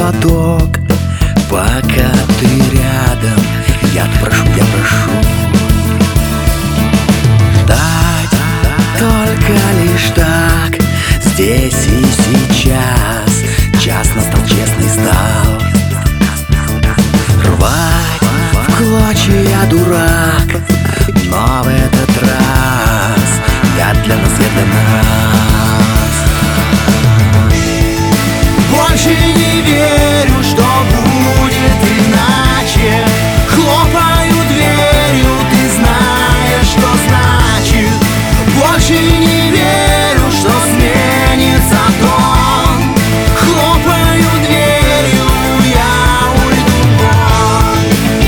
глоток, пока ты рядом, я прошу, я прошу. Так, только лишь так, здесь и сейчас. Час настал, честный стал. Рвать в клочья я дурак, но в этот раз я для нас, я для нас. Больше не верю, что будет иначе. Хлопаю дверью, ты знаешь, что значит. Больше не верю, что сменится тон. Хлопаю дверью, я уйду вон.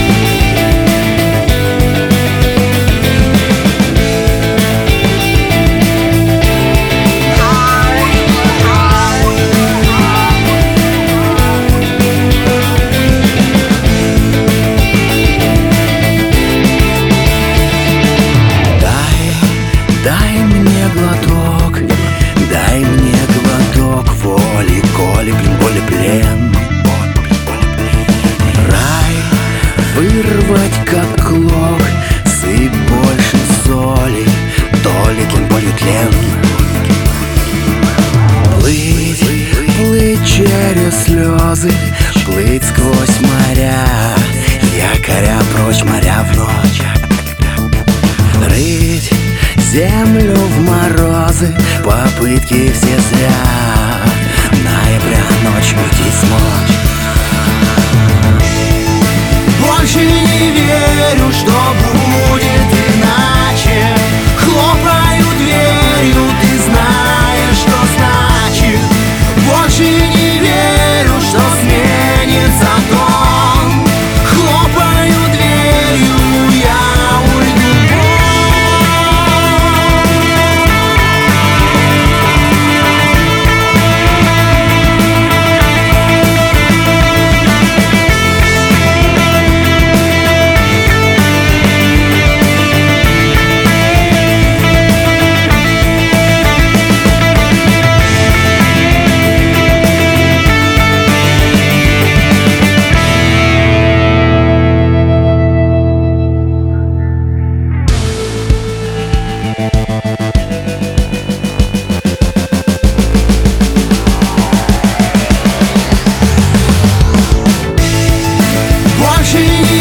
Дай мне глоток, дай мне глоток воли, коли, блин, боли, плен. Рай вырвать как клок, сыпь больше соли, то ли тлен, болью тлен. Плыть через слезы, плыть сквозь моря, якоря прочь моря в ночь. Рыть землю в морозы, попытки все зря. Ноября ночь уйти смочь. Больше не верю, что будет иначе. Хлопаю дверью, ты знаешь, что значит. Больше не верю, что сменится тон. Хлопаю дверью, я уйду вон. Больше